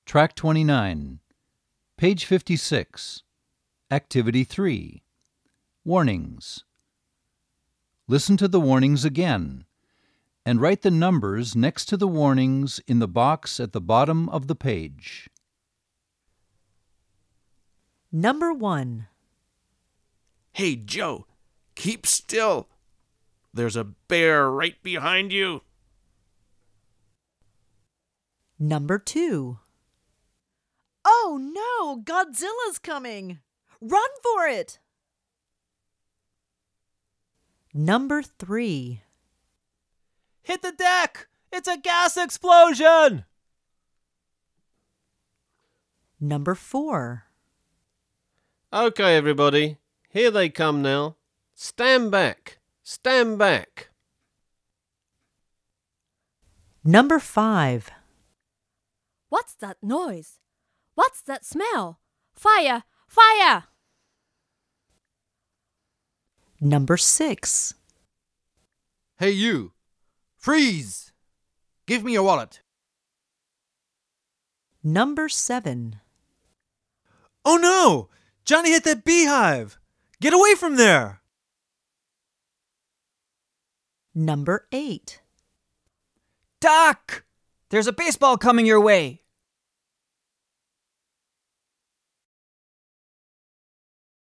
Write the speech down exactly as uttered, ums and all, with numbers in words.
Track twenty-nine, page fifty-six, Activity three, Warnings. Listen to the warnings again, and write the numbers next to the warnings in the box at the bottom of the page. Number one. Hey, Joe, keep still. There's a bear right behind you. Number two. Oh no, Godzilla's coming! Run for it! Number three. Hit the deck! It's a gas explosion! Number four. Okay, everybody, here they come now. Stand back, stand back. Number five. What's that noise? What's that smell? Fire! Fire! Number six. Hey you! Freeze! Give me your wallet. Number seven. Oh no! Johnny hit that beehive! Get away from there! Number eight. Doc! There's a baseball coming your way.